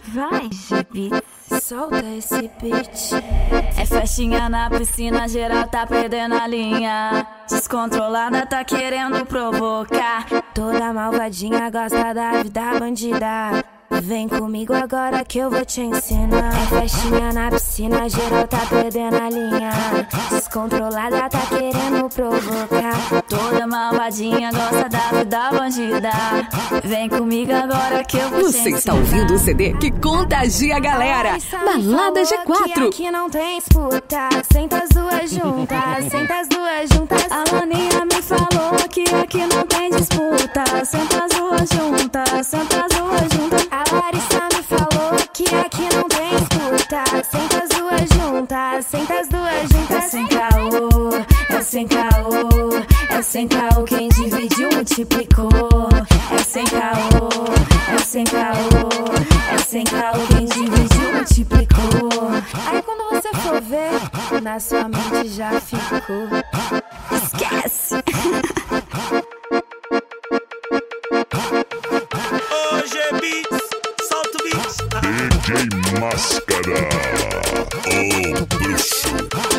Vai, Gibi, solta esse beat. É festinha na piscina, geral tá perdendo a linha. Descontrolada tá querendo provocar. Toda malvadinha gosta da vida bandida. Vem comigo agora que eu vou te ensinar. É festinha na piscina, geral tá perdendo a linha. Descontrolada tá querendo provocar. Toda malvadinha gosta da vida bandida. Vem comigo agora que eu vou te ensinar. Você está ouvindo o CD que contagia a galera. Balada G4. Aqui não tem disputa. Senta as duas juntas, senta as duas juntas. A Laninha me falou que aqui não tem disputa. Senta as duas juntas, senta as duas juntas. A Larissa me falou que aqui não tem disputa. Senta as duas juntas, senta as duas juntas. É sem caô, é sem caô. É sem caô, quem dividiu multiplicou. É sem caô, é sem caô. É sem caô, quem dividiu multiplicou. Aí quando você for ver, na sua mente já ficou. Esquece. Hoje é beats, solta o beat. DJ Máscara, o bruxo.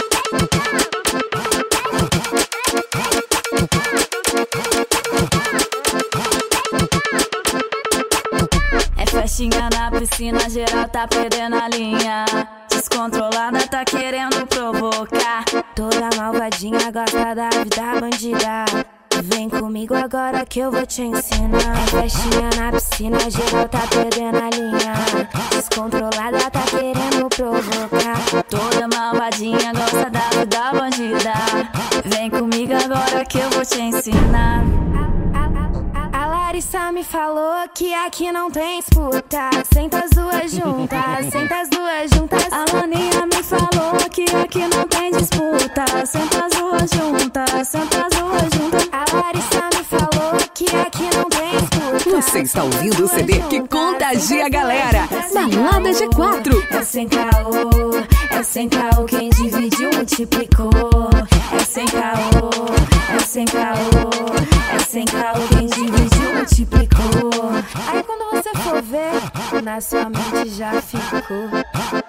É festinha na piscina, geral tá perdendo a linha. Descontrolada tá querendo provocar. Toda malvadinha gosta da vida bandida. Vem comigo agora que eu vou te ensinar. Festinha na piscina, geral tá perdendo a linha. Descontrolada tá querendo provocar. Toda malvadinha gosta da vida bandida. Vem comigo agora que eu vou te ensinar. A Larissa me falou que aqui não tem disputa. Senta as duas juntas, senta as duas juntas. A Laninha me falou que aqui não tem disputa. Senta as duas juntas, senta as duas juntas. A Larissa me falou que aqui não tem disputa. Você está ouvindo o CD que contagia a galera. Balada G4. É sem caô, quem dividiu multiplicou. É sem caô, é sem caô. É sem caô, quem dividiu multiplicou. Aí quando você for ver, na sua mente já ficou.